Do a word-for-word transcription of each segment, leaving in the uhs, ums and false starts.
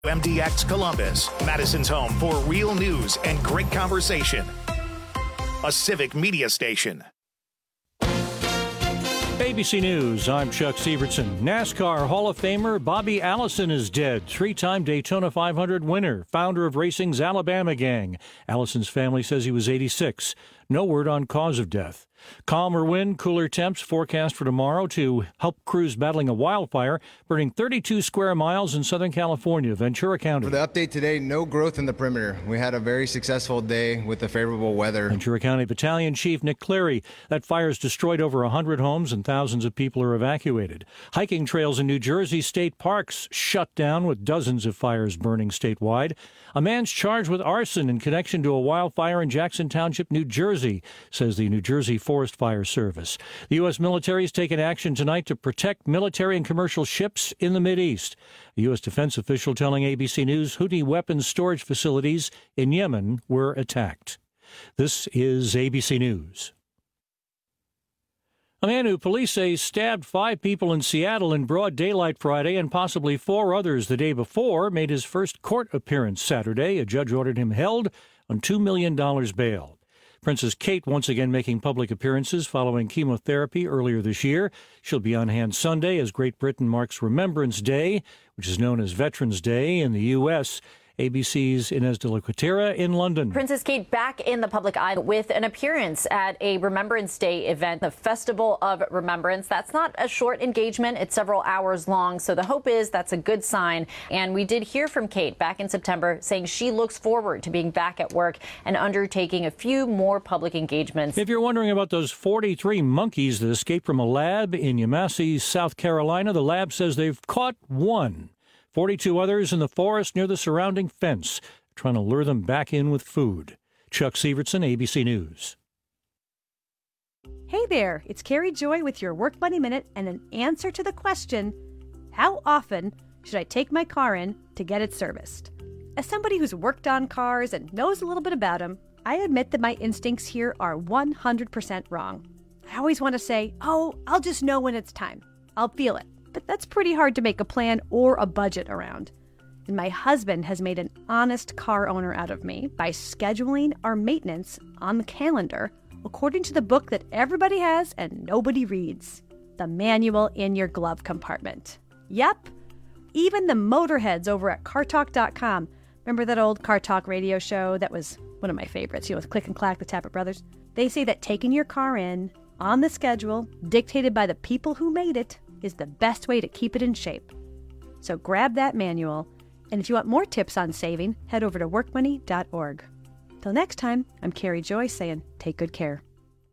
M D X Columbus, Madison's home for real news and great conversation. A civic media station. A B C News, I'm Chuck Sievertson. NASCAR Hall of Famer Bobby Allison is dead. Three-time Daytona five hundred winner, founder of racing's Alabama Gang. Allison's family says he was eighty-six. No word on cause of death. Calmer wind, cooler temps forecast for tomorrow to help crews battling a wildfire, burning thirty-two square miles in Southern California, Ventura County. For the update today, no growth in the perimeter. We had a very successful day with the favorable weather. Ventura County Battalion Chief Nick Cleary. That fire's destroyed over one hundred homes and thousands of people are evacuated. Hiking trails in New Jersey state parks shut down with dozens of fires burning statewide. A man's charged with arson in connection to a wildfire in Jackson Township, New Jersey, says the New Jersey Forest Fire Service. The U S military has taken action tonight to protect military and commercial ships in the Mideast. A U S defense official telling A B C News Houthi weapons storage facilities in Yemen were attacked. This is A B C News. A man who police say stabbed five people in Seattle in broad daylight Friday and possibly four others the day before made his first court appearance Saturday. A judge ordered him held on two million dollars bail. Princess Kate once again making public appearances following chemotherapy earlier this year. She'll be on hand Sunday as Great Britain marks Remembrance Day, which is known as Veterans Day in the U S A B C's Inez de la Cuetera in London. Princess Kate back in the public eye with an appearance at a Remembrance Day event, the Festival of Remembrance. That's not a short engagement. It's several hours long. So the hope is that's a good sign. And we did hear from Kate back in September saying she looks forward to being back at work and undertaking a few more public engagements. If you're wondering about those forty-three monkeys that escaped from a lab in Yamasee, South Carolina, the lab says they've caught one. forty-two others in the forest near the surrounding fence, trying to lure them back in with food. Chuck Sievertson, A B C News. Hey there, it's Carrie Joy with your Work Money Minute and an answer to the question, how often should I take my car in to get it serviced? As somebody who's worked on cars and knows a little bit about them, I admit that my instincts here are one hundred percent wrong. I always want to say, oh, I'll just know when it's time. I'll feel it. But that's pretty hard to make a plan or a budget around. And my husband has made an honest car owner out of me by scheduling our maintenance on the calendar according to the book that everybody has and nobody reads, the manual in your glove compartment. Yep, even the motorheads over at car talk dot com. Remember that old Car Talk radio show that was one of my favorites, you know, with Click and Clack, the Tappet Brothers? They say that taking your car in on the schedule, dictated by the people who made it, is the best way to keep it in shape. So grab that manual, and if you want more tips on saving, head over to work money dot org. Till next time, I'm Carrie Joy saying, take good care.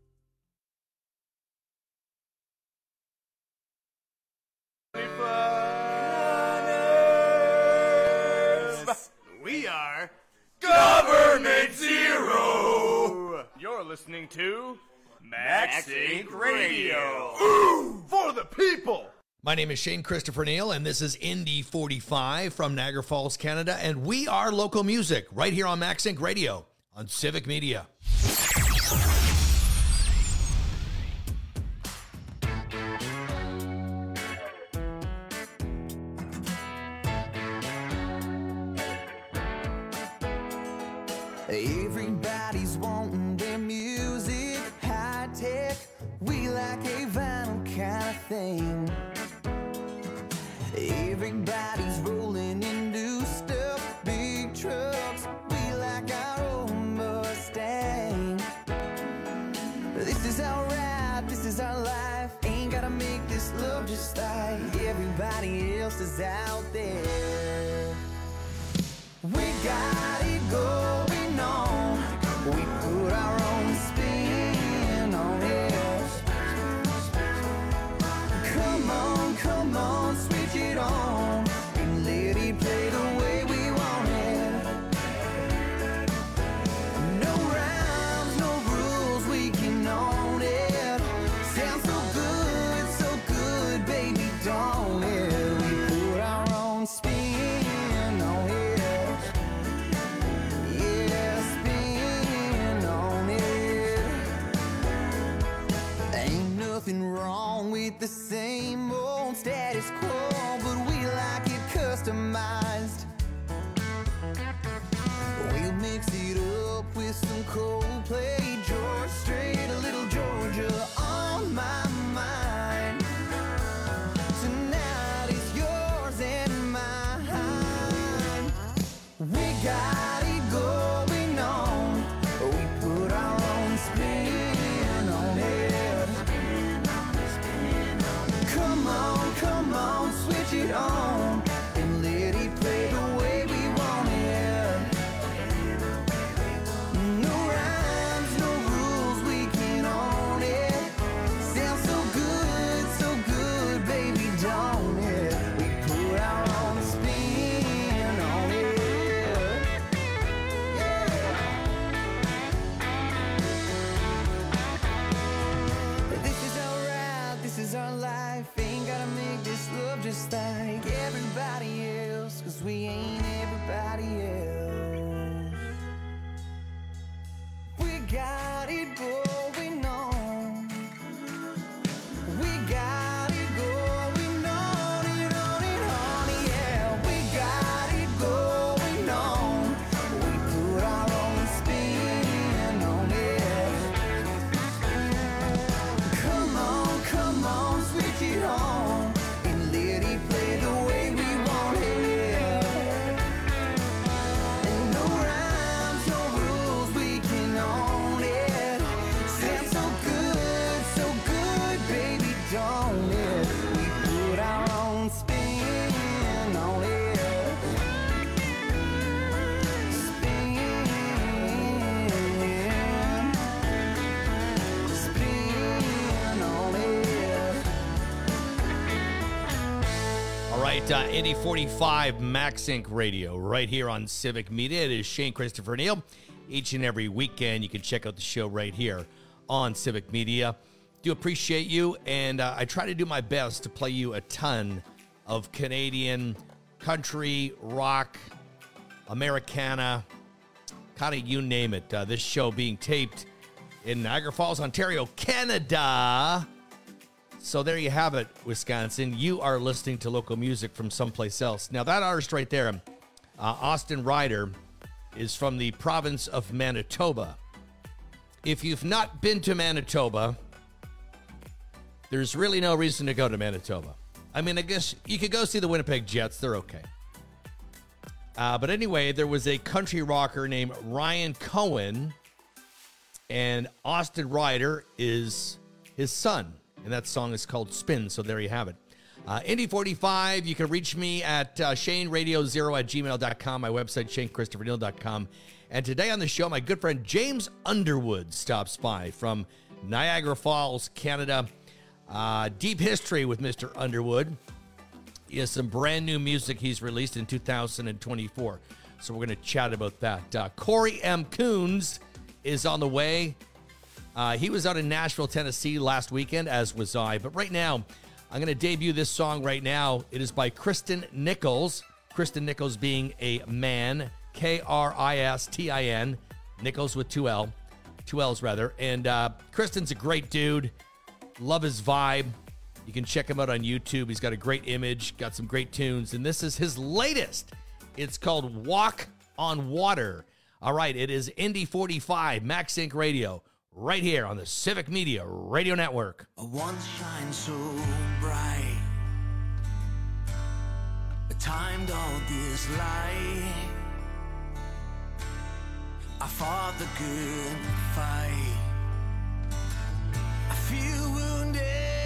We are Government Zero. You're listening to Max Inc Radio. Ooh, for the people. My name is Shane Christopher Neal, and this is Indy forty-five from Niagara Falls, Canada, and we are local music right here on Max Inc Radio on Civic Media. Everybody's wanting their music high tech. We like a vinyl kind of thing. Everybody's rolling in new stuff, big trucks. We like our own Mustang. This is our ride, this is our life. Ain't gotta make this love just like everybody else is out there. We got it going on. We put our own spin on it. Come on, come on, switch it on and let it play the way we want it. No rhymes, no rules, we can own it. Sounds so good, so good, baby, don't it? We put our own spin on it. Nothing wrong with the same old status quo, but we like it customized. anybody else. We got it going on. We got it going on and on and on, yeah. We got it going on. We put our own spin on it. Come on, come on, switch it on and let it play the way we want it. And no rhymes, no rules, we can own it. Sounds so good, so good, baby, don't it? We put our own spin on it. Spin, spin on it. All right, uh, Indy forty-five MaxSync Radio right here on Civic Media. It is Shane Christopher Neal. Each and every weekend, you can check out the show right here on Civic Media. Do appreciate you, and uh, I try to do my best to play you a ton of Canadian country, rock, Americana, kind of you name it. Uh, this show being taped in Niagara Falls, Ontario, Canada. So there you have it, Wisconsin. You are listening to local music from someplace else. Now, that artist right there, uh, Austin Ryder, is from the province of Manitoba. If you've not been to Manitoba, there's really no reason to go to Manitoba. I mean, I guess you could go see the Winnipeg Jets. They're okay. Uh, but anyway, there was a country rocker named Ryan Cohen, and Austin Ryder is his son. And that song is called Spin, so there you have it. Uh, Indy forty-five, you can reach me at uh, Shane Radio Zero at gmail dot com, my website, Shane Christopher Neal dot com. And today on the show, my good friend James Underwood stops by from Niagara Falls, Canada. Uh, deep history with Mister Underwood. He has some brand new music he's released in two thousand twenty-four. So we're going to chat about that. Uh, Corey M. Coons is on the way. Uh, he was out in Nashville, Tennessee last weekend, as was I. But right now, I'm going to debut this song right now. It is by Kristen Nichols. Kristen Nichols being a man, K R I S T I N, Nichols with two L, two L's rather. And uh, Kristen's a great dude. Love his vibe. You can check him out on YouTube. He's got a great image, got some great tunes. And this is his latest. It's called Walk on Water. All right, it is Indy forty-five, MaxSync Radio, right here on the Civic Media Radio Network. I once shine so bright, I timed all this light. I fought the good fight. I feel wounded.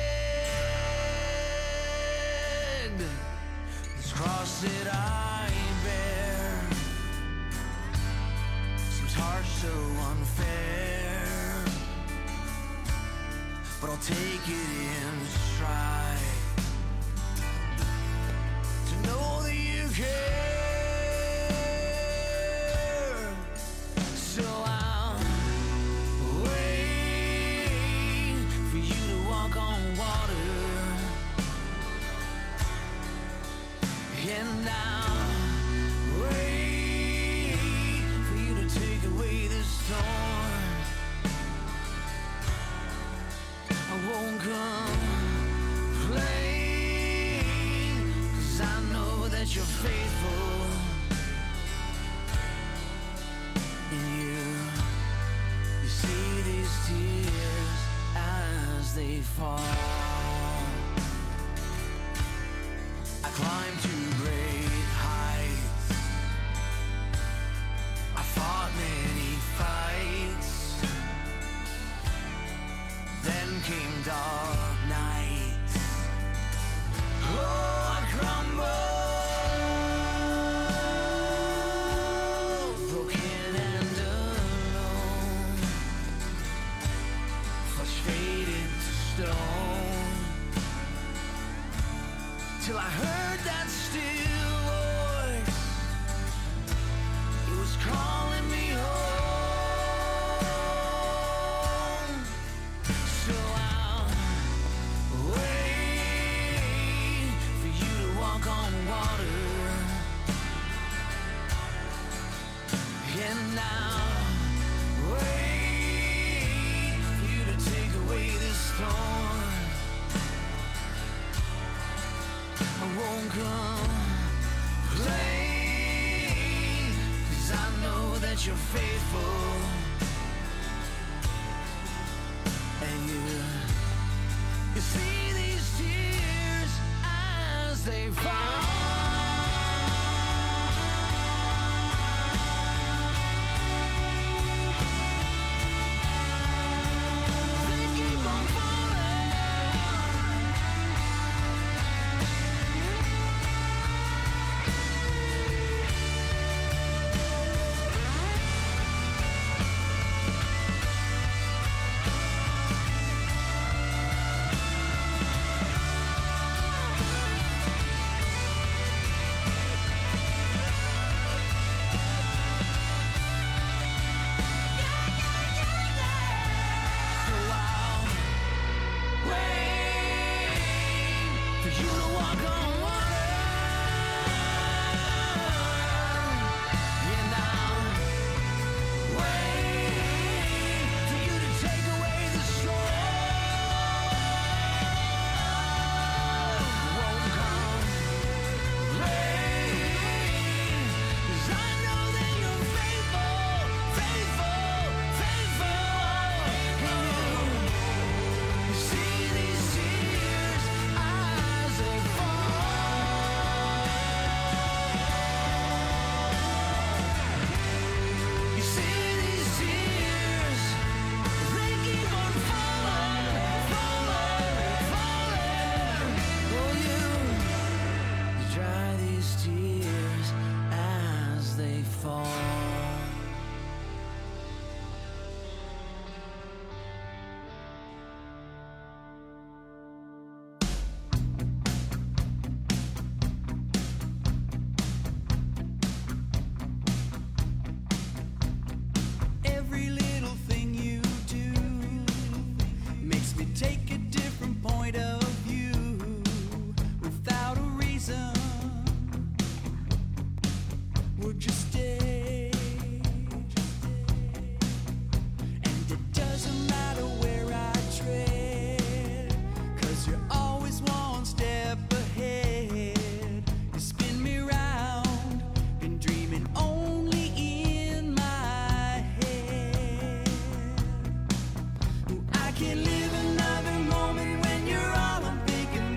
This cross that I bear seems harsh, so unfair, but I'll take it in stride to know that you care. So I'll wait for you to walk on water, and I'll wait for you to take away the storm. I won't come complain, 'cause I know that you're faithful. And you, you see these tears as they fall.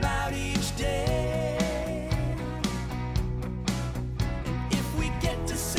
To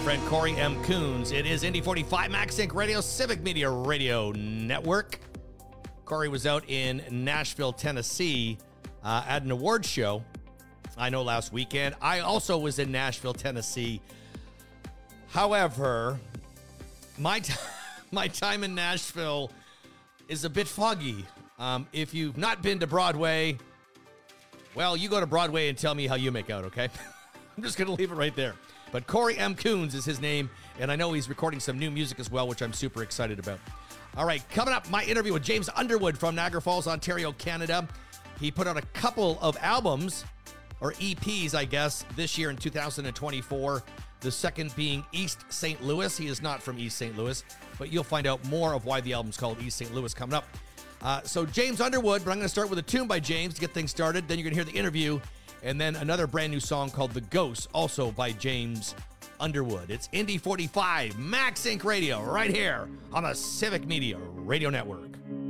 friend Corey M. Coons. It is Indy forty-five, Max Inc Radio, Civic Media Radio Network. Corey was out in Nashville, Tennessee uh, at an award show, I know, last weekend. I also was in Nashville, Tennessee. However, my, t- my time in Nashville is a bit foggy. Um, if you've not been to Broadway, well, you go to Broadway and tell me how you make out, okay? I'm just going to leave it right there. But Corey M. Coons is his name, and I know he's recording some new music as well, which I'm super excited about. All right, coming up, my interview with James Underwood from Niagara Falls, Ontario, Canada. He put out a couple of albums, or E Ps, I guess, this year in two thousand twenty-four. The second being East Saint Louis. He is not from East Saint Louis, but you'll find out more of why the album's called East Saint Louis coming up. Uh, so James Underwood, but I'm going to start with a tune by James to get things started. Then you're going to hear the interview, and then another brand new song called The Ghost, also by James Underwood. It's Indy forty-five, Max Inc Radio, right here on the Civic Media Radio Network.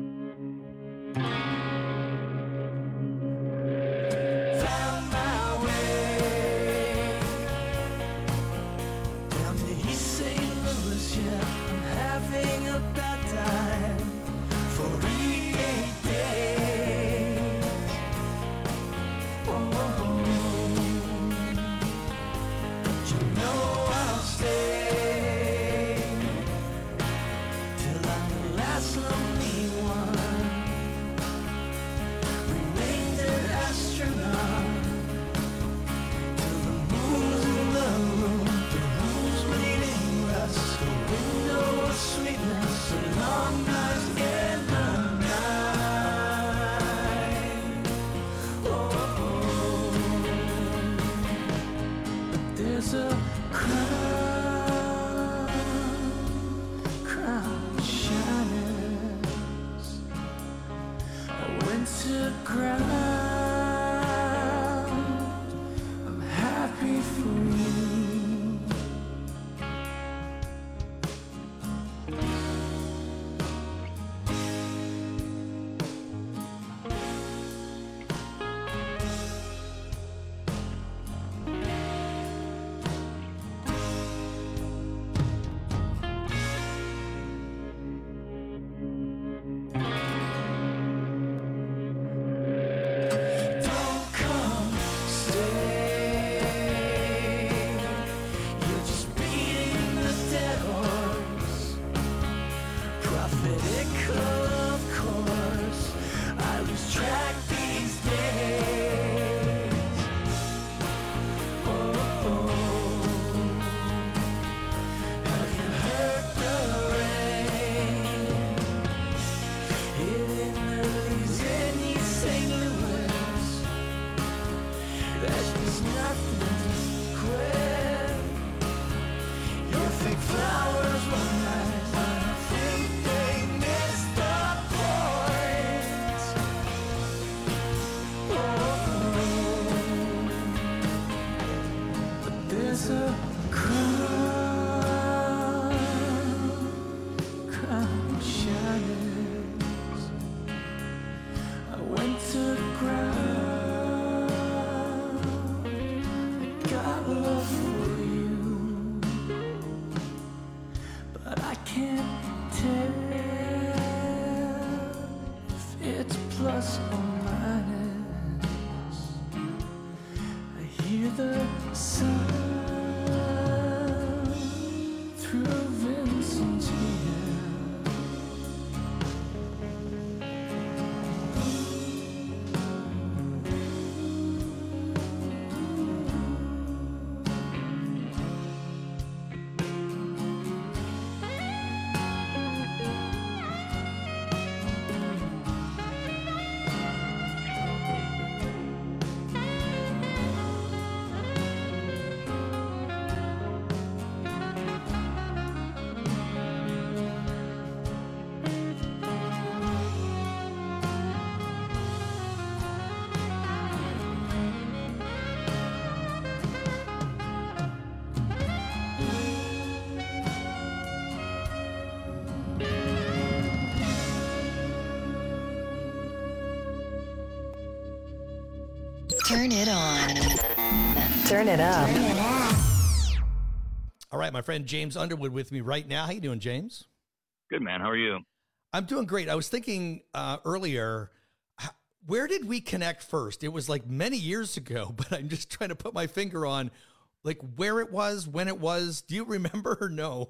Found my way down to East Saint Louis, yeah. I'm having a bad time for eight days. Oh, but you know I'll stay till I'm the last lonely one. Remained an astronaut till the moon's in the room. The room's bleeding rust. A window of sweetness. A long night in the night. Oh, but there's a crown, crown shines. I went to ground. I'm happy for you. Don't come, stay. You're just beating the dead horse. Prophetical, of course. I lose track these days. Oh, oh. Have you heard the rain? Hitting the leaves in East Saint Louis. There's just nothing to quit. Your fake flowers were nice, and I think they missed the point. Oh, but there's a crown, crown shines. I went to ground. I got love for you, but I can't tell if it's plus or minus. I hear the sound through Vincent's ear. Turn it on. Turn it up. All right, my friend James Underwood with me right now. How you doing, James? Good, man. How are you? I'm doing great. I was thinking uh, earlier, where did we connect first? It was like many years ago, but I'm just trying to put my finger on like where it was, when it was. Do you remember or no?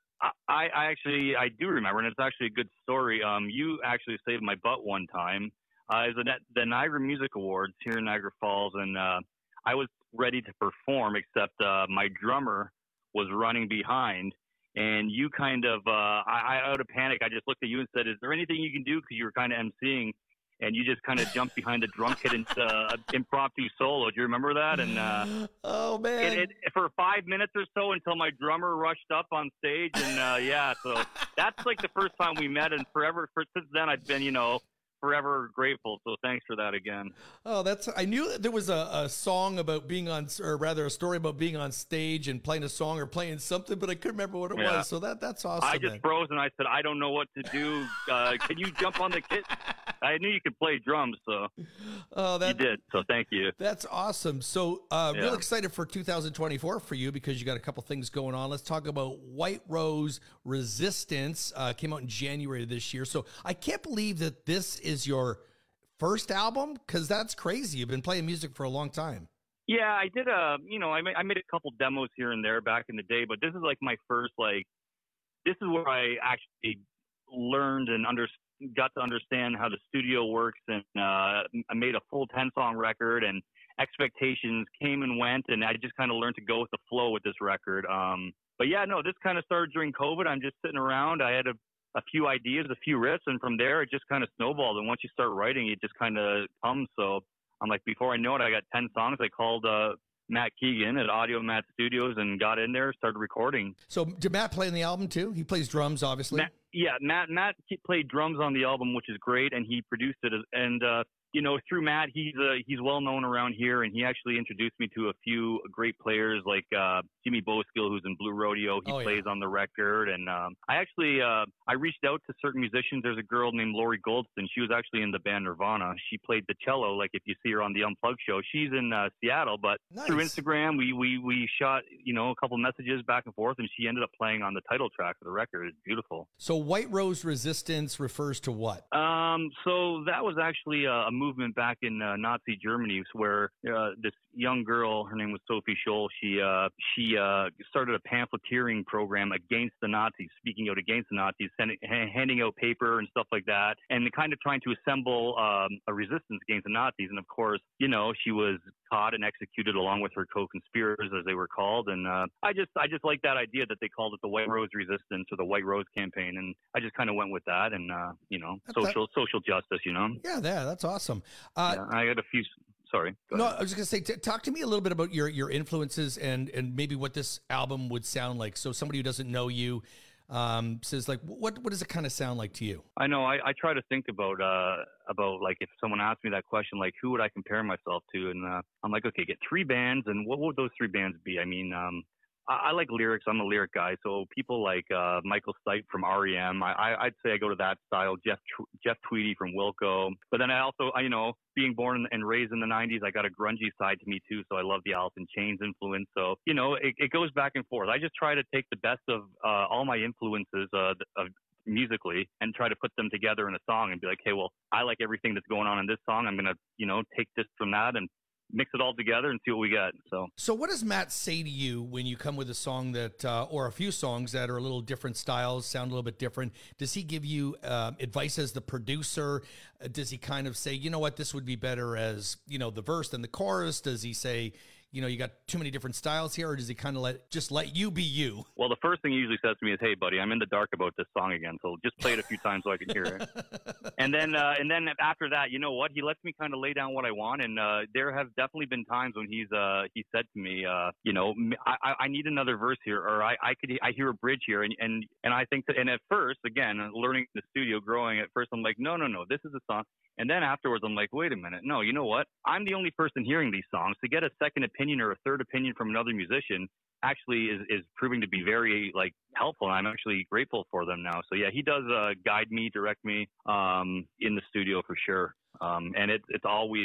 I, I actually, I do remember, and it's actually a good story. Um, you actually saved my butt one time. Uh, it was the, the Niagara Music Awards here in Niagara Falls, and uh, I was ready to perform, except uh, my drummer was running behind, and you kind of, uh, I, I out of panic, I just looked at you and said, is there anything you can do? Because you were kind of emceeing, and you just kind of jumped behind the drum kit and uh, impromptu solo. Do you remember that? And uh, oh man, it, it, for five minutes or so until my drummer rushed up on stage, and uh, yeah, so that's like the first time we met, and forever. For since then, I've been, you know, forever grateful. So thanks for that again. Oh, that's, I knew that there was a, a song about being on, or rather a story about being on stage and playing a song or playing something, but I couldn't remember what it yeah. was. So that that's awesome. I just man. froze and I said, I don't know what to do. Uh, can you jump on the kit? I knew you could play drums, so oh, that, you did. So thank you. That's awesome. So uh, yeah. real excited for two thousand twenty-four for you because you got a couple things going on. Let's talk about White Rose Resistance. Uh, came out in January of this year. So I can't believe that this is your first album, because that's crazy. You've been playing music for a long time. Yeah, I did a, you know, I made, I made a couple demos here and there back in the day, but this is like my first, like, this is where I actually learned and under, got to understand how the studio works, and uh, I made a full ten-song record, and expectations came and went, and I just kind of learned to go with the flow with this record. Um, but yeah, no, this kind of started during COVID. I'm just sitting around. I had a a few ideas, a few riffs, and from there it just kind of snowballed. And once you start writing, it just kind of comes. So I'm like, before I know it, I got ten songs. I called uh, Matt Keegan at Audio Matt Studios and got in there, started recording. So did Matt play in the album too? He plays drums, obviously. Matt, yeah, Matt Matt played drums on the album, which is great, and he produced it. And uh, you know, through Matt, he's uh, he's well known around here, and he actually introduced me to a few great players like uh, Jimmy Boskill, who's in Blue Rodeo. He oh, plays yeah. on the record, and um, I actually uh, I reached out to certain musicians. There's a girl named Lori Goldston. She was actually in the band Nirvana. She played the cello, like if you see her on the Unplugged show. She's in uh, Seattle, but nice. Through Instagram, we we we shot you know a couple messages back and forth, and she ended up playing on the title track of the record. It's beautiful. So White Rose Resistance refers to what? Um, so that was actually a, a movement back in uh, Nazi Germany, where uh, this young girl, her name was Sophie Scholl, she uh, she uh, started a pamphleteering program against the Nazis, speaking out against the Nazis, sending, handing out paper and stuff like that, and kind of trying to assemble um, a resistance against the Nazis. And of course, you know, she was caught and executed along with her co-conspirators, as they were called. And uh, I just I just like that idea that they called it the White Rose Resistance or the White Rose Campaign, and I just kind of went with that. And uh, you know, social that, social justice, you know. Yeah, yeah, that's awesome. Uh, yeah, I got a few. Sorry. No, I was just gonna say, t- talk to me a little bit about your your influences and and maybe what this album would sound like. So somebody who doesn't know you um, says, like, what what does it kind of sound like to you? I know. I, I try to think about uh, about like if someone asked me that question, like who would I compare myself to, and uh, I'm like, okay, get three bands, and what would those three bands be? I mean, um, I, I like lyrics. I'm a lyric guy, so people like uh, Michael Stipe from R E M. I, I I'd say I go to that style. Jeff Jeff Tweedy from Wilco, but then I also, I, you know. being born and raised in the nineties, I got a grungy side to me too. So I love the Alice in Chains influence. So, you know, it, it goes back and forth. I just try to take the best of uh, all my influences uh, of musically and try to put them together in a song and be like, hey, well, I like everything that's going on in this song. I'm going to, you know, take this from that and mix it all together and see what we get. So, so what does Matt say to you when you come with a song that, uh, or a few songs that are a little different styles, sound a little bit different? Does he give you uh, advice as the producer? Uh, does he kind of say, you know what, this would be better as, you know, the verse than the chorus? Does he say, you know, you got too many different styles here, or does he kind of let, just let you be you? Well, the first thing he usually says to me is, hey, buddy, I'm in the dark about this song again, so just play it a few times so I can hear it. And then, uh, and then after that, you know what? He lets me kind of lay down what I want, and uh, there have definitely been times when he's, uh, he said to me, uh, you know, I, I need another verse here, or I, I could, I hear a bridge here, and and and I think that, and at first, again, learning the studio, growing, at first, I'm like, no, no, no, this is a song. And then afterwards, I'm like, wait a minute. No, you know what? I'm the only person hearing these songs. To get a second opinion or a third opinion from another musician actually is, is proving to be very, like, helpful. And I'm actually grateful for them now. So, yeah, he does uh, guide me, direct me um, in the studio for sure. Um, and it, it's always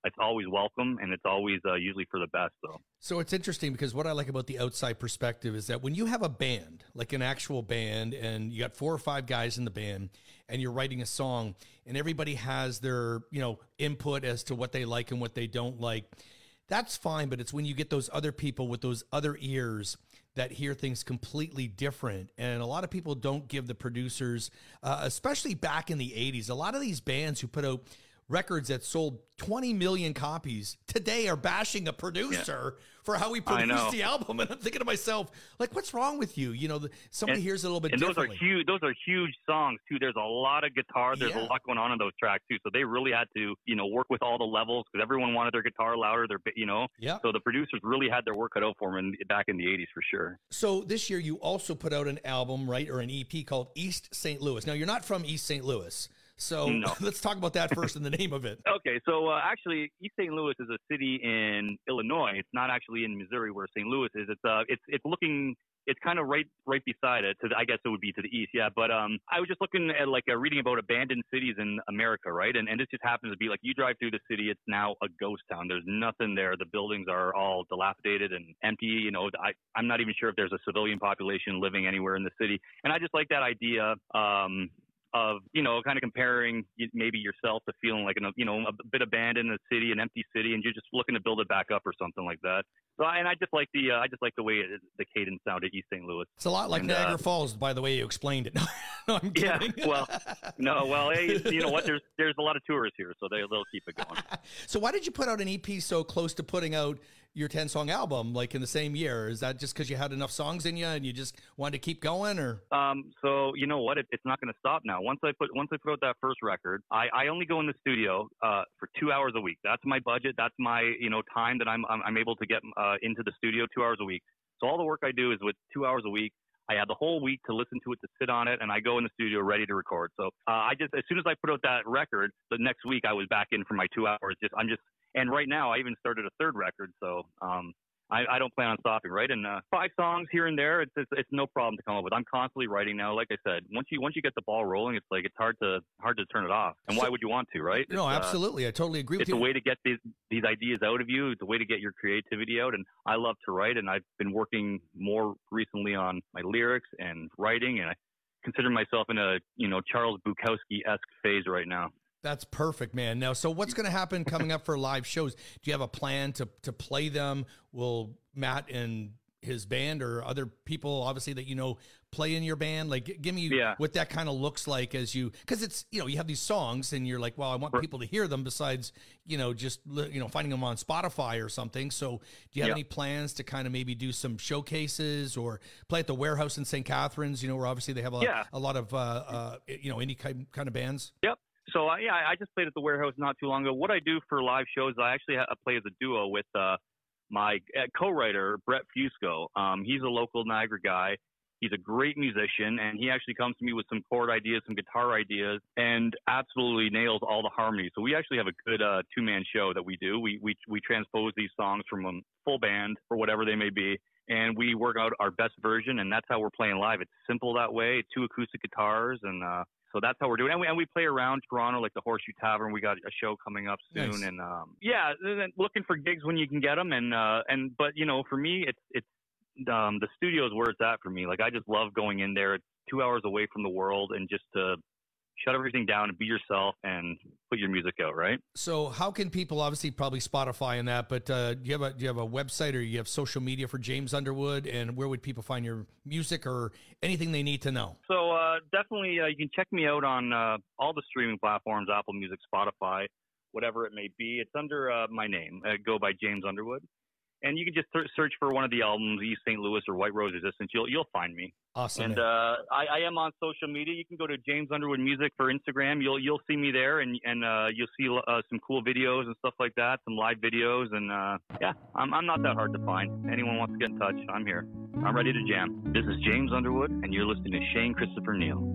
it's always welcome, and it's always uh, usually for the best. So. So it's interesting because what I like about the outside perspective is that when you have a band, like an actual band, and you got four or five guys in the band, and you're writing a song, and everybody has their, you know, input as to what they like and what they don't like, that's fine. But it's when you get those other people with those other ears that hear things completely different. And a lot of people don't give the producers, uh, especially back in the eighties, a lot of these bands who put out records that sold twenty million copies today are bashing a producer yeah. for how he produced the album. And I'm thinking to myself, like, what's wrong with you? You know, the, somebody and, hears it a little bit and differently. Those are huge, those are huge songs too. There's a lot of guitar. There's yeah. a lot going on in those tracks too. So they really had to, you know, work with all the levels because everyone wanted their guitar louder. Their, you know, yeah. so the producers really had their work cut out for them in, back in the eighties for sure. So this year you also put out an album, right? Or an E P called East Saint Louis. Now you're not from East Saint Louis. So no. let's talk about that first and the name of it. Okay, so uh, actually, East Saint Louis is a city in Illinois. It's not actually in Missouri where Saint Louis is. It's uh, it's it's looking, it's kind of right right beside it. To the, I guess it would be to the east, yeah. But um, I was just looking at like uh, reading about abandoned cities in America, right? And and this just happens to be like you drive through the city, it's now a ghost town. There's nothing there. The buildings are all dilapidated and empty. You know, I I'm not even sure if there's a civilian population living anywhere in the city. And I just like that idea. Um. Of, you know, kind of comparing maybe yourself to feeling like, you know, a bit abandoned in a city, an empty city, and you're just looking to build it back up or something like that. So, and I just like the, uh, I just like the way it, the cadence sounded East Saint Louis. It's a lot like and, Niagara uh, Falls, by the way you explained it. No, no I'm kidding. Yeah, well, no, well, hey, you know what? There's there's a lot of tourists here, so they, they'll keep it going. So why did you put out an E P so close to putting out your ten-song album, like in the same year? Is that just because you had enough songs in you and you just wanted to keep going, or? Um, so you know what? It, it's not going to stop now. Once I put once I put out that first record, I, I only go in the studio uh, for two hours a week. That's my budget. That's my you know time that I'm I'm, I'm able to get uh, into the studio two hours a week. So all the work I do is with two hours a week. I have the whole week to listen to it, to sit on it, and I go in the studio ready to record. So uh, I just, as soon as I put out that record, the next week I was back in for my two hours. Just, I'm just, and right now I even started a third record. So um, I, I don't plan on stopping, right? And uh, five songs here and there, it's, it's it's no problem to come up with. I'm constantly writing now. Like I said, once you once you get the ball rolling, it's like it's hard to hard to turn it off. And why would you want to, right? No, it's, absolutely. Uh, I totally agree with it's you. It's a way to get these these ideas out of you. It's a way to get your creativity out. And I love to write, and I've been working more recently on my lyrics and writing, and I consider myself in a you know Charles Bukowski-esque phase right now. That's perfect, man. Now, so what's going to happen coming up for live shows? Do you have a plan to to play them? Will Matt and his band or other people, obviously, that you know, play in your band? Like, give me yeah. what that kind of looks like as you, because it's, you know, you have these songs and you're like, well, I want people to hear them besides, you know, just, you know, finding them on Spotify or something. So do you have yeah. any plans to kind of maybe do some showcases or play at the Warehouse in Saint Catharines, you know, where obviously they have a, yeah. a lot of, uh, uh, you know, any kind, kind of bands? Yep. So, uh, yeah, I just played at the Warehouse not too long ago. What I do for live shows, I actually ha- play as a duo with uh, my uh, co-writer, Brett Fusco. Um, he's a local Niagara guy. He's a great musician, and he actually comes to me with some chord ideas, some guitar ideas, and absolutely nails all the harmonies. So we actually have a good uh, two-man show that we do. We, we, we transpose these songs from a full band or whatever they may be, and we work out our best version, and that's how we're playing live. It's simple that way, two acoustic guitars, and uh, so that's how we're doing. And we, and we play around Toronto, like the Horseshoe Tavern. We got a show coming up soon. Nice. And um, yeah, looking for gigs when you can get them. And, uh, and but, you know, for me, it's, it's um, the studio is where it's at for me. Like, I just love going in there. It's two hours away from the world and just to shut everything down and be yourself and put your music out, right? So how can people, obviously probably Spotify and that, but uh, do you have a do you have a website or you have social media for James Underwood, and where would people find your music or anything they need to know? So uh, definitely uh, you can check me out on uh, all the streaming platforms, Apple Music, Spotify, whatever it may be. It's under uh, my name. I go by James Underwood. And you can just th- search for one of the albums, East Saint Louis or White Rose Resistance. You'll you'll find me. Awesome. And uh, I, I am on social media. You can go to James Underwood Music for Instagram. You'll you'll see me there, and and uh, you'll see uh, some cool videos and stuff like that, some live videos, and uh, yeah, I'm I'm not that hard to find. Anyone wants to get in touch, I'm here. I'm ready to jam. This is James Underwood, and you're listening to Shane Christopher Neal.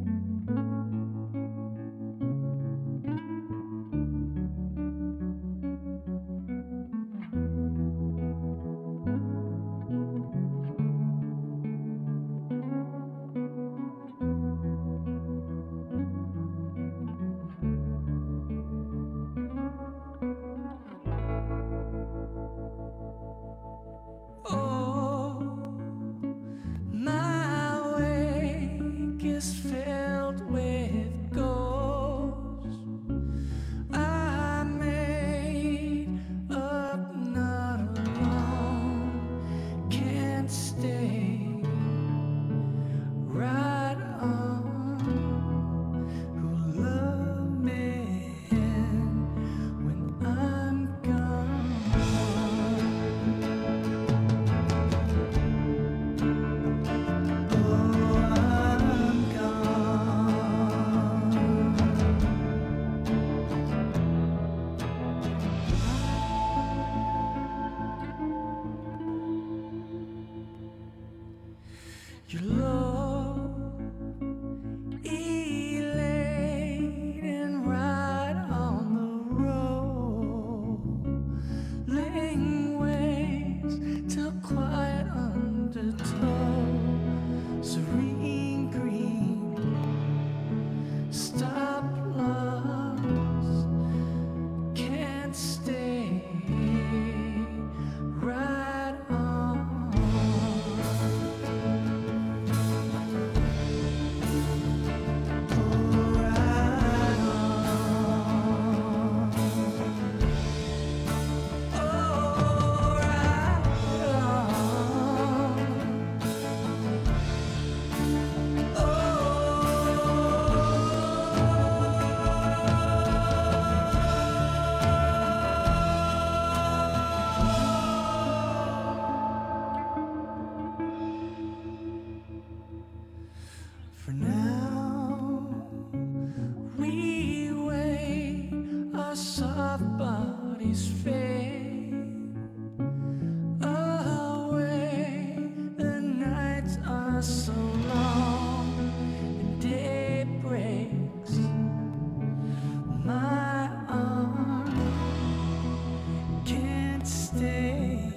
stop loss, can't stay right on. Oh, right on. Oh, right on. For now, we wait, our soft bodies fade away. The nights are so long, and day breaks. My arm can't stay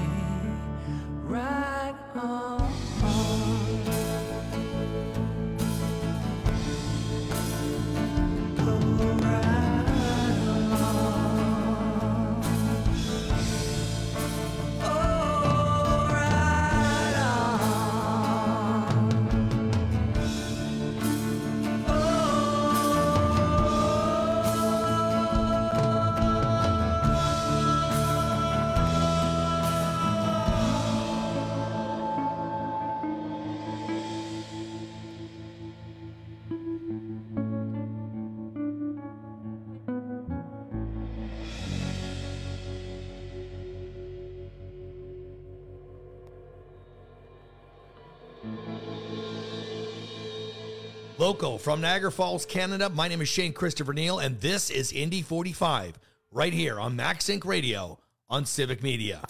right on. Local from Niagara Falls, Canada, my name is Shane Christopher Neal, and this is Indy forty-five, right here on MaxSync Radio on Civic Media.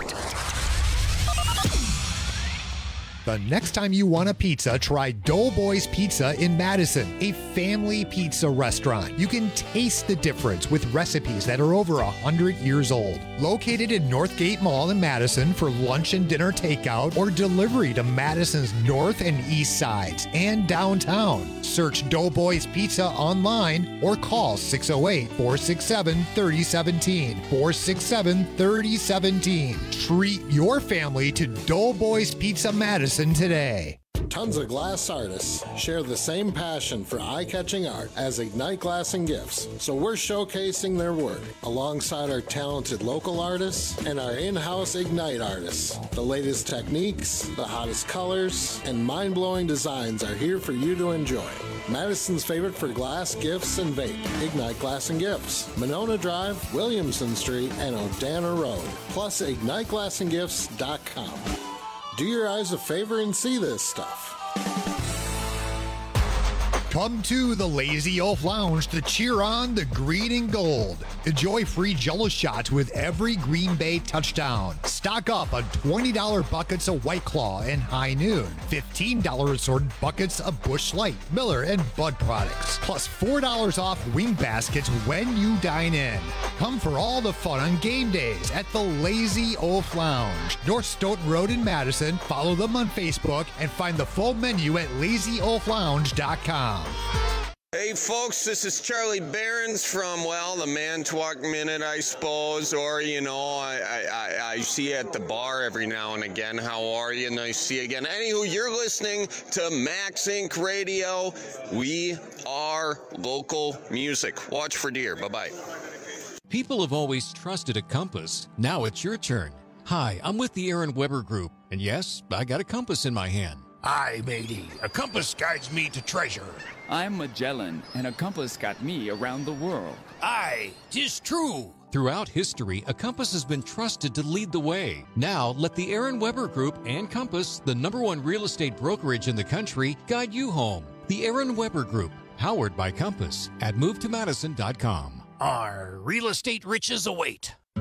The next time you want a pizza, try Doughboys Pizza in Madison, a family pizza restaurant. You can taste the difference with recipes that are over one hundred years old. Located in Northgate Mall in Madison for lunch and dinner takeout or delivery to Madison's north and east sides and downtown. Search Doughboys Pizza online or call six oh eight, four six seven, three oh one seven, four six seven, three oh one seven. Treat your family to Doughboys Pizza Madison today. Tons of glass artists share the same passion for eye-catching art as Ignite Glass and Gifts, so we're showcasing their work alongside our talented local artists and our in-house Ignite artists. The latest techniques, the hottest colors, and mind-blowing designs are here for you to enjoy. Madison's favorite for glass, gifts, and vape, Ignite Glass and Gifts, Monona Drive, Williamson Street, and Odana Road, plus ignite glass and gifts dot com. Do your eyes a favor and see this stuff. Come to the Lazy Oaf Lounge to cheer on the green and gold. Enjoy free Jell-O shots with every Green Bay touchdown. Stock up on twenty dollars buckets of White Claw and High Noon. fifteen dollars assorted buckets of Busch Light, Miller, and Bud products. Plus four dollars off wing baskets when you dine in. Come for all the fun on game days at the Lazy Oaf Lounge. North Stoughton Road in Madison. Follow them on Facebook and find the full menu at lazy oaf lounge dot com. Hey folks, this is Charlie Behrens from, well, the Manitowoc Minute, I suppose, or, you know, I, I, I see you at the bar every now and again. How are you? Nice to see you again. Anywho, you're listening to MaxSync Radio. We are local music. Watch for deer. Bye-bye. People have always trusted a compass. Now it's your turn. Hi, I'm with the Aaron Weber Group, and yes, I got a compass in my hand. Aye, matey. A compass guides me to treasure. I'm Magellan, and a compass got me around the world. Aye, 'tis true. Throughout history, a compass has been trusted to lead the way. Now, let the Aaron Weber Group and Compass, the number one real estate brokerage in the country, guide you home. The Aaron Weber Group, powered by Compass, at move to madison dot com. Our real estate riches await.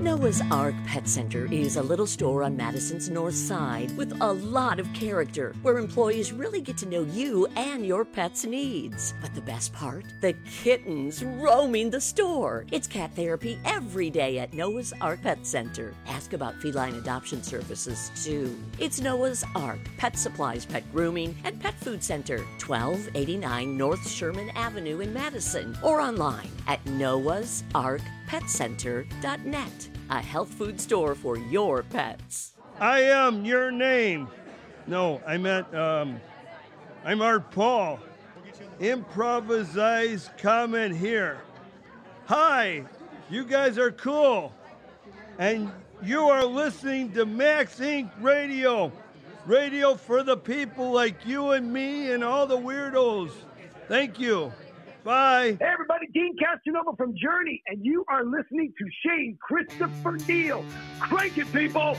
Noah's Ark Pet Center is a little store on Madison's north side with a lot of character, where employees really get to know you and your pet's needs. But the best part? The kittens roaming the store. It's cat therapy every day at Noah's Ark Pet Center. Ask about feline adoption services, too. It's Noah's Ark Pet Supplies, Pet Grooming, and Pet Food Center, twelve eighty-nine North Sherman Avenue in Madison, or online at noahs ark pet center dot net. A health food store for your pets. I am your name. No, I meant, um, I'm Art Paul. Improvised comment here. Hi, you guys are cool. And you are listening to Max Incorporated. Radio. Radio for the people like you and me and all the weirdos. Thank you. Bye. Hey, everybody, Dean Casanova from Journey, and you are listening to Shane Christopher Neal. Crank it, people.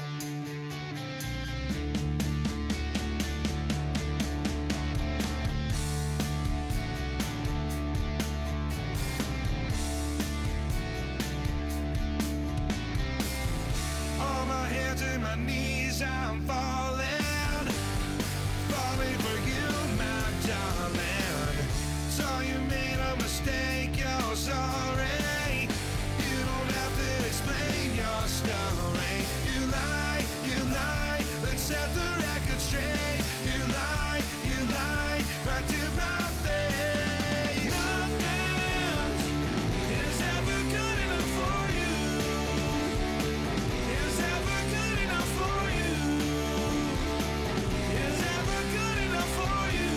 On my hands and my knees, I'm falling. Falling for you, my darling. Saw you made a mistake, you're sorry. You don't have to explain your story. You lie, you lie, let's set the record straight. You lie, you lie, right to my face. Nothing is ever good enough for you. Is ever good enough for you. Is ever good enough for you.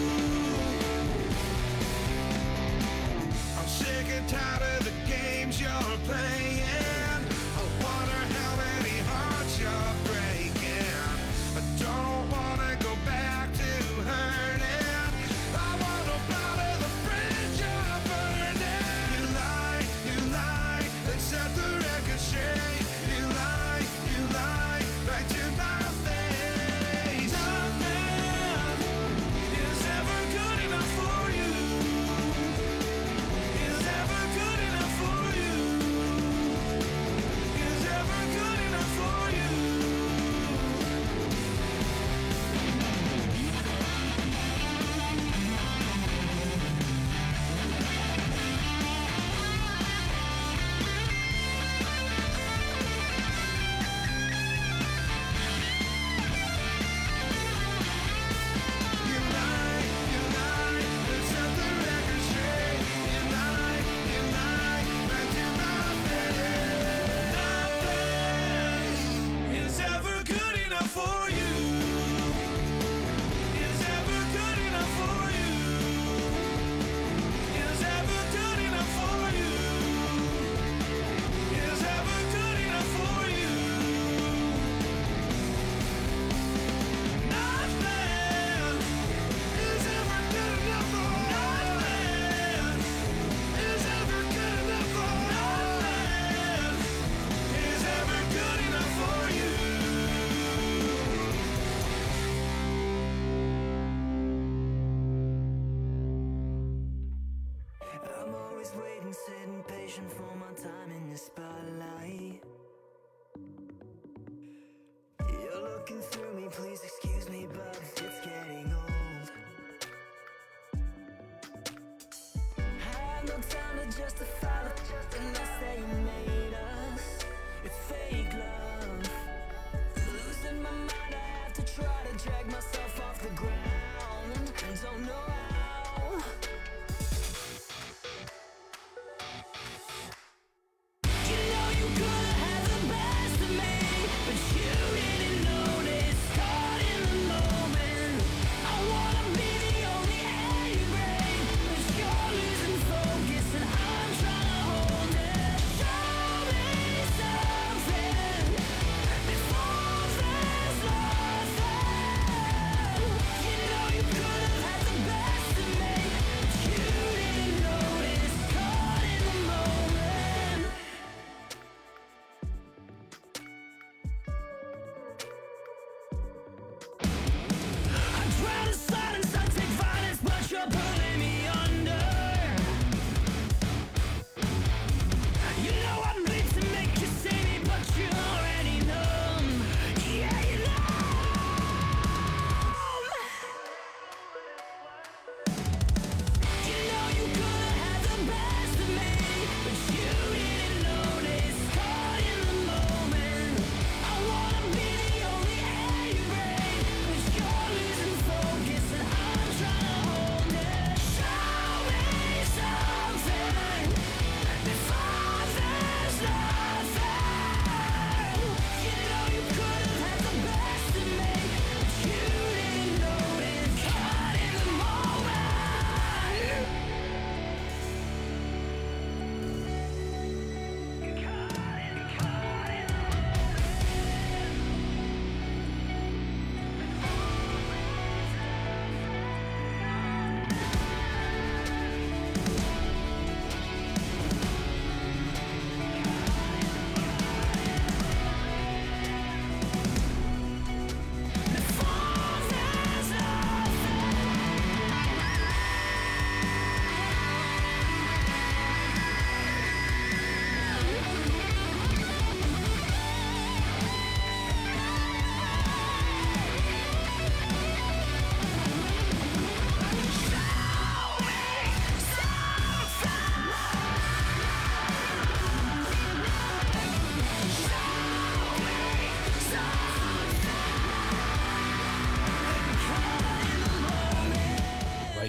I'm sick and tired of the games you're playing. I wonder how many hearts you're breaking. I don't wanna go back to hurting. I wanna bother the bridge you're burning. You lie, you lie, let's set the record straight. You lie, you lie, right to my face. Nothing is ever good enough for you. Is ever good enough for you. Is ever good enough for you. You lie, you lie, let's set the record straight. You lie, you lie, right to my face. Nothing is ever good enough for you. Is ever good enough for you. Is ever good enough for you. Is ever good enough for you. Nothing is ever good enough for nothing. Is ever good enough for nothing. Is ever good enough for you. I'm always waiting, sitting patient for my time in the spotlight. You're looking through me, please excuse me, but it's getting old. I have no time to justify the mess that you made us. It's fake love. Losing my mind, I have to try to drag myself off the ground. And don't know how. You know you could have the best of me, but you didn't notice. Caught in the moment. I wanna be the only A-brain, but you're losing focus and I'm trying to hold it. Show me something before there's nothing. You know you could have had the best of me, but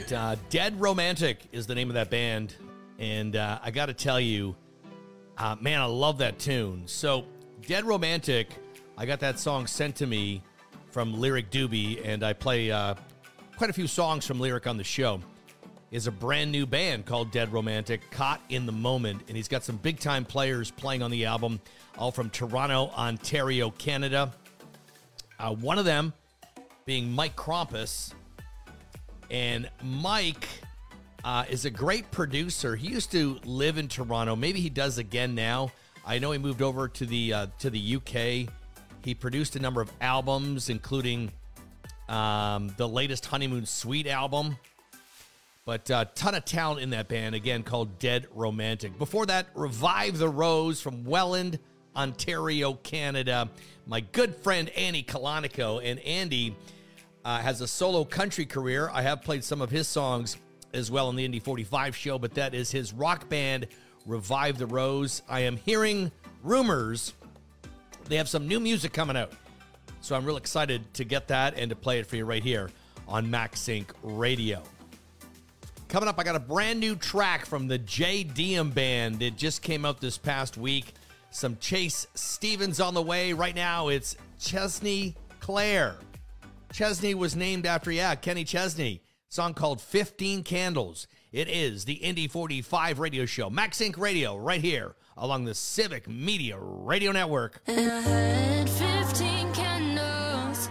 right. Uh, Dead Romantic is the name of that band. And uh, I got to tell you, uh, man, I love that tune. So, Dead Romantic, I got that song sent to me from Lyric Doobie, and I play uh, quite a few songs from Lyric on the show. Is a brand new band called Dead Romantic, Caught in the Moment, and he's got some big-time players playing on the album, all from Toronto, Ontario, Canada. Uh, one of them being Mike Krampus, and Mike uh, is a great producer. He used to live in Toronto. Maybe he does again now. I know he moved over to the uh, to the U K. He produced a number of albums, including um, the latest Honeymoon Suite album. But a uh, ton of talent in that band, again, called Dead Romantic. Before that, Revive the Rose from Welland, Ontario, Canada. My good friend, Andy Colonico. And Andy uh, has a solo country career. I have played some of his songs as well on the Indy forty-five show, but that is his rock band, Revive the Rose. I am hearing rumors they have some new music coming out. So I'm real excited to get that and to play it for you right here on MaxSync Radio. Coming up, I got a brand new track from the J D M Band. It just came out this past week. Some Chase Stevens on the way. Right now, it's Chesney Clare. Chesney was named after, yeah, Kenny Chesney. Song called fifteen Candles. It is the Indy forty-five radio show. MaxSync Radio, right here along the Civic Media Radio Network. And I had fifteen candles.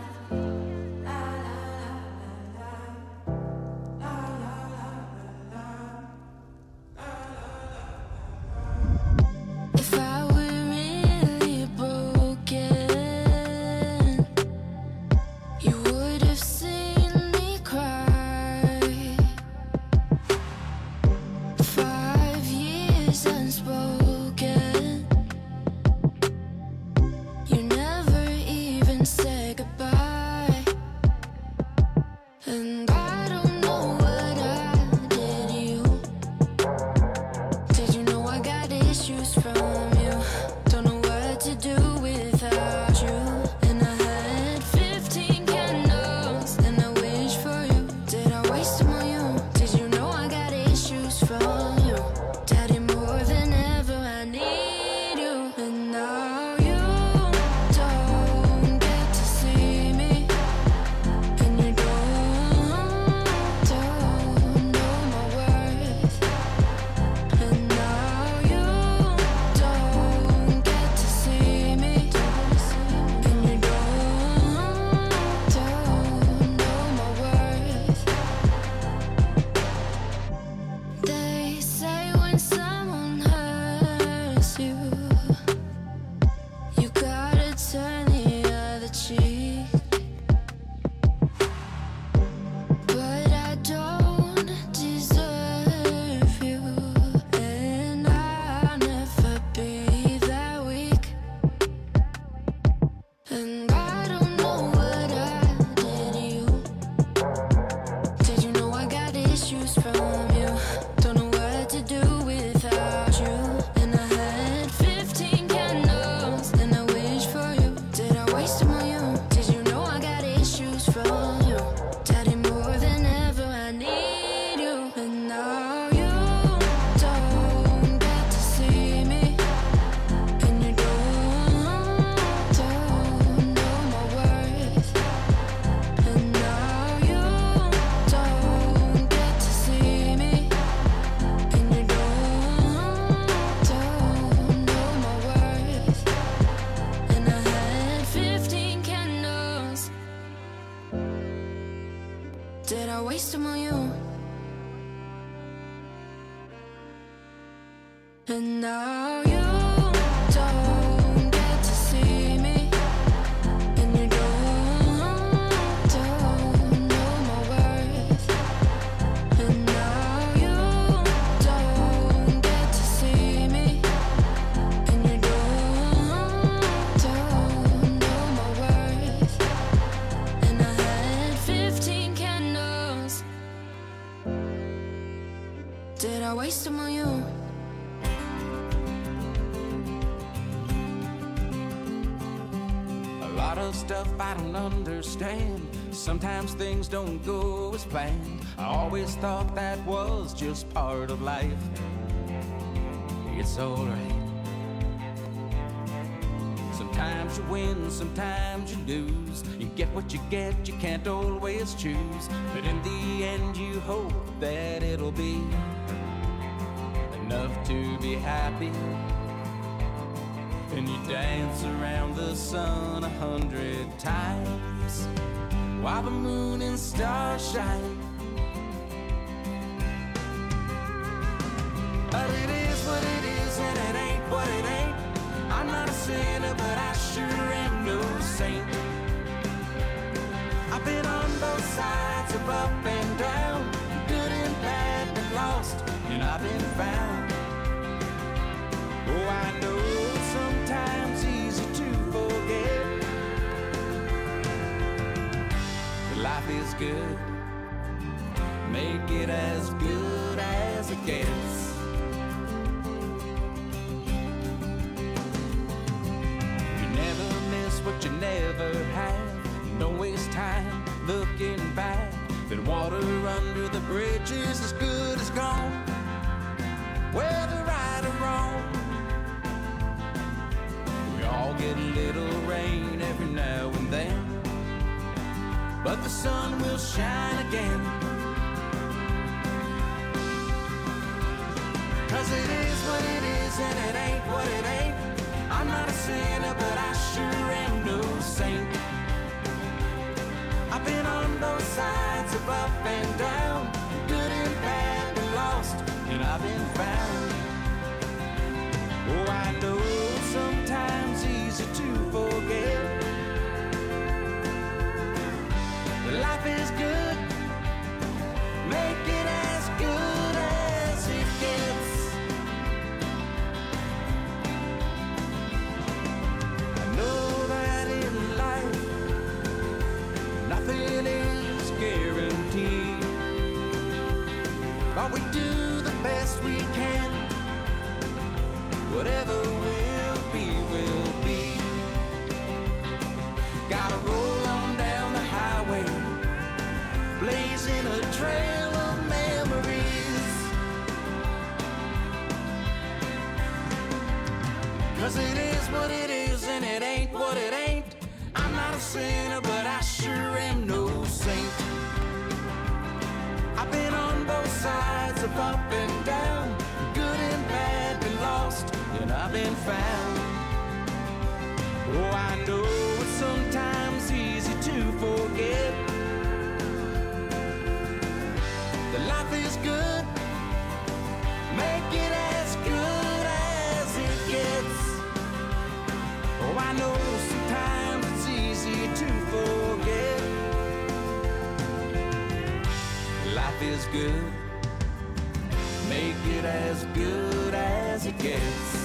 If I were really broken, you would have seen me cry. Five years unspoken, you never even said goodbye. And I don't know what I did you. Did you know I got issues from you? Don't know what to do without you. And I had fifteen candles, and I wish for you. Did I waste them on you? Did you know I got issues from you? Daddy, more than ever I need you. And now you don't get to see me, and you don't, don't know my worth. And now you don't get to see me, and you don't, don't know my worth. They say when someone hurts you, you gotta turn the other cheek. But I don't deserve you, and I'll never be that weak. And I don't know what I did you. Did you know I got issues from you? Don't know what to do without you. And I had fifteen candles, and I wish for you. Did I waste them on you? Did you know I got issues from you? Daddy, more than ever I need you. And now you don't get to see me, and you don't, don't know my worth. And now you don't get to see me, and you don't, don't know my worth. And I had fifteen candles. Did I waste them on you? And now you don't get to see me, and you don't, don't know my worth. And now you don't get to see me, and you don't, don't know my worth. And I had fifteen candles. Did I waste them on you? A lot of of stuff I don't understand. Sometimes things don't go as planned. I always thought that was just part of life. It's alright. Sometimes you win, sometimes you lose. You get what you get, you can't always choose. But in the end you hope that it'll be enough to be happy. And you dance around the sun a hundred times while the moon and stars shine. But it is what it is and it ain't what it ain't. I'm not a sinner, but I sure am no saint. I've been on both sides of up and down, good and bad and lost, and I've been found. Oh, I know it's sometimes easy to forget that life is good. Make it as good as it gets. What you never had, don't waste time looking back. Then water under the bridge is as good as gone, whether right or wrong. We all get a little rain every now and then, but the sun will shine again. Cause it is what it is and it ain't what it ain't. I'm not a sinner, but I sure am no saint. I've been on both sides of up and down, good and bad and lost, and I've been found. Oh, I know it's sometimes easy to forget that life is good. Make it as good as it gets. Know that in life nothing is guaranteed, but we do the best we can. Whatever will be, will be. Gotta roll on down the highway, blazing a trail of memories. Cause it is what it is and it ain't what it ain't. I'm not a sinner, but I sure am no saint. I've been on both sides of up and down, good and bad, been lost, and I've been found. Oh, I know it's sometimes easy to forget that life is good. Make it as good as it gets. Oh, I know sometimes it's easy to forget life is good. Make it as good as it gets.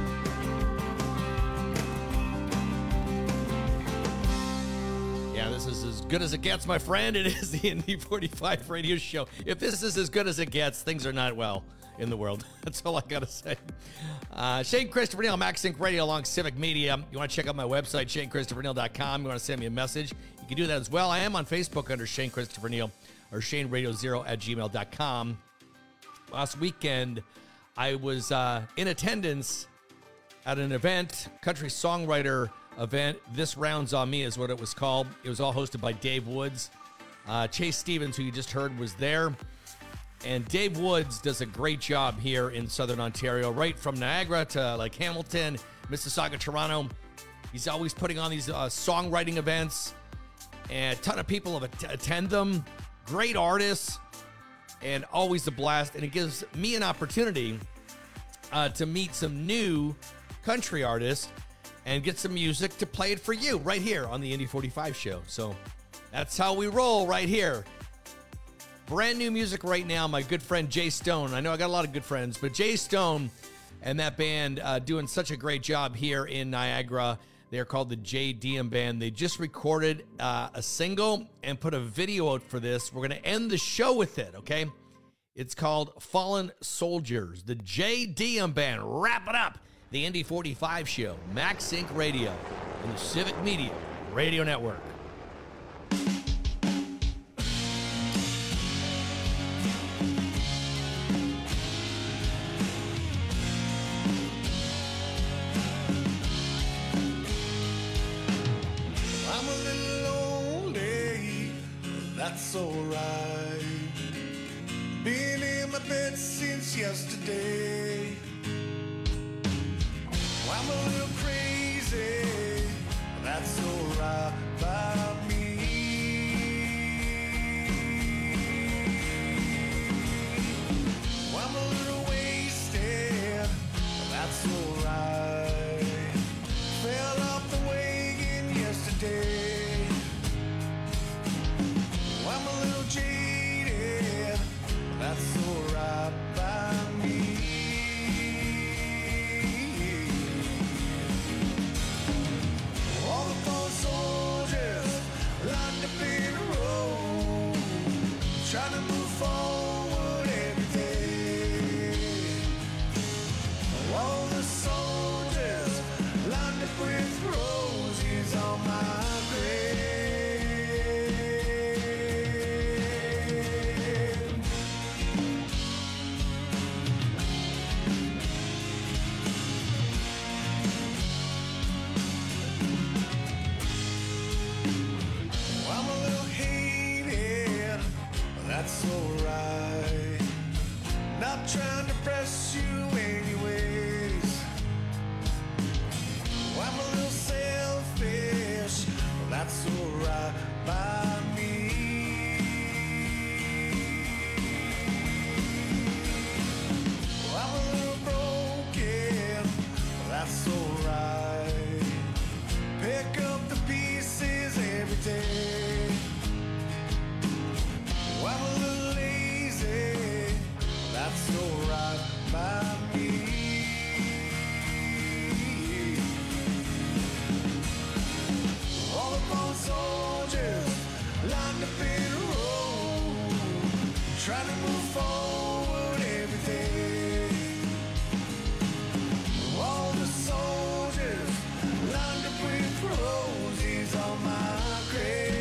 Yeah, this is as good as it gets, my friend. It is the Indy forty-five radio show. If this is as good as it gets, things are not well in the world. That's all I gotta say. Uh, Shane Christopher Neal, MaxSync Radio along Civic Media. You want to check out my website, shane christopher neal dot com. You want to send me a message, you can do that as well. I am on Facebook under Shane Christopher Neal or shane radio zero at gmail dot com. Last weekend, I was uh, in attendance at an event, country songwriter event. This Rounds on Me is what it was called. It was all hosted by Dave Woods. Uh, Chase Stevens, who you just heard, was there. And Dave Woods does a great job here in Southern Ontario, right from Niagara to like Hamilton, Mississauga, Toronto. He's always putting on these uh, songwriting events, and a ton of people have att- attend them. Great artists, and always a blast. And it gives me an opportunity uh, to meet some new country artists and get some music to play it for you right here on the Indy forty-five show. So that's how we roll right here. Brand new music right now, my good friend Jay Stone. I know I got a lot of good friends, but Jay Stone and that band uh, doing such a great job here in Niagara. They're called the J D M Band. They just recorded uh, a single and put a video out for this. We're going to end the show with it, okay? It's called Fallen Soldiers. The J D M Band. Wrap it up. The Indy forty-five show, MaxSync Radio, and the Civic Media Radio Network. I'm a little lonely, that's alright. Been in my bed since yesterday. I'm a little crazy, that's alright by me. I'm a little wasted, that's alright. Fell off the wagon yesterday. I'm a little jaded, that's alright by me. All the false soldiers lined up in a row, trying to move forward every day. All the soldiers lined up with roses on my grave. I'm a little hated, that's alright. Not trying to press you anyways. I'm a little selfish, that's alright by me. I'm a little broken, that's alright. Pick up the pieces every day. I'm a little lazy, that's alright by me. All the fallen soldiers lined up in a row, trying to move forward every day. All the soldiers lined up with roses on my grave.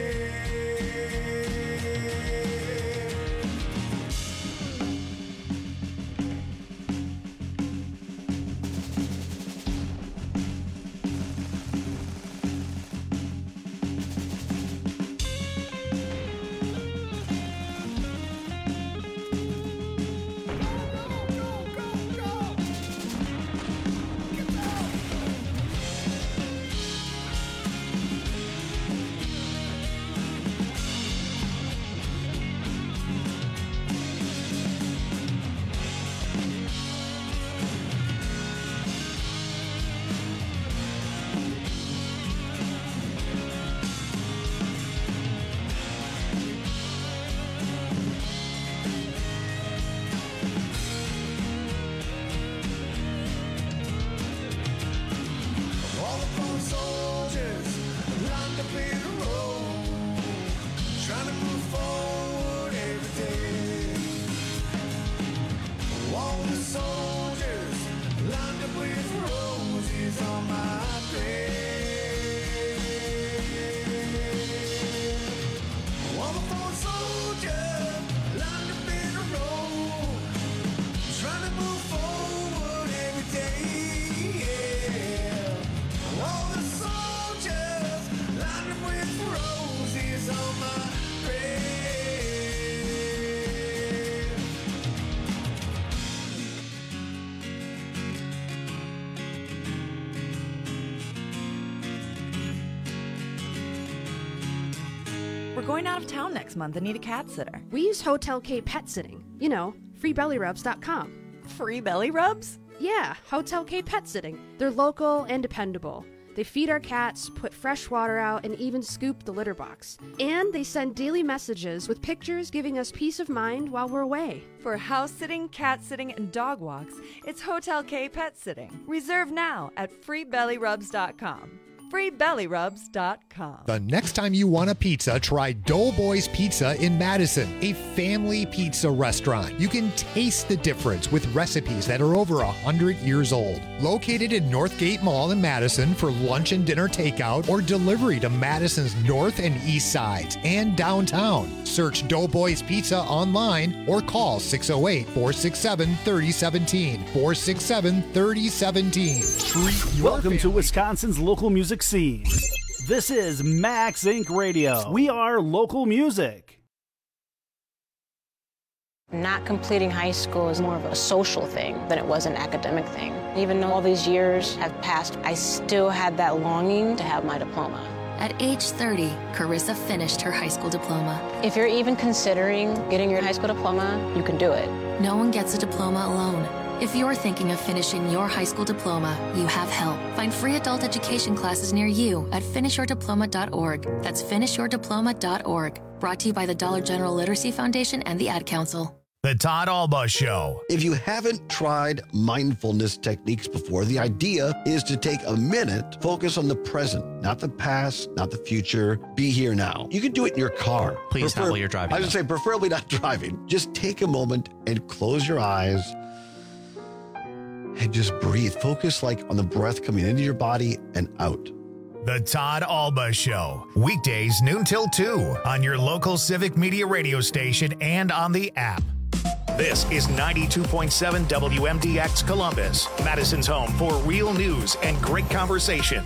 All the fallen soldiers lined up in a row, trying to move forward every day. All the soldiers lined up with roses on my grave. All the fallen soldiers lined up in a row, trying to move forward every day. Yeah. All the soldiers lined up with roses on my grave. We're going out of town next month and need a cat sitter. We use Hotel K Pet Sitting. You know, free belly rubs dot com. Free belly rubs? Yeah, Hotel K Pet Sitting. They're local and dependable. They feed our cats, put fresh water out, and even scoop the litter box. And they send daily messages with pictures giving us peace of mind while we're away. For house sitting, cat sitting, and dog walks, it's Hotel K Pet Sitting. Reserve now at free belly rubs dot com. free belly rubs dot com. The next time you want a pizza, try Doughboys Pizza in Madison, a family pizza restaurant. You can taste the difference with recipes that are over one hundred years old. Located in Northgate Mall in Madison for lunch and dinner takeout or delivery to Madison's north and east sides and downtown. Search Doughboys Pizza online or call six oh eight, four six seven, three oh one seven, four six seven, three oh one seven. Treat your Welcome to Wisconsin's local music scene. This is Max Incorporated. Radio. We are local music. Not completing high school is more of a social thing than it was an academic thing. Even though all these years have passed, I still had that longing to have my diploma. At age thirty, Carissa finished her high school diploma. If you're even considering getting your high school diploma, you can do it. No one gets a diploma alone. If you're thinking of finishing your high school diploma, you have help. Find free adult education classes near you at finish your diploma dot org. That's finish your diploma dot org. Brought to you by the Dollar General Literacy Foundation and the Ad Council. The Todd Alba Show. If you haven't tried mindfulness techniques before, the idea is to take a minute, focus on the present, not the past, not the future. Be here now. You can do it in your car. Please, not while you're driving. I would say preferably not driving. Just take a moment and close your eyes and just breathe. Focus like on the breath coming into your body and out. The Todd Alba Show. Weekdays noon till two on your local Civic Media radio station and on the app. This is ninety-two point seven W M D X Columbus, Madison's home for real news and great conversation.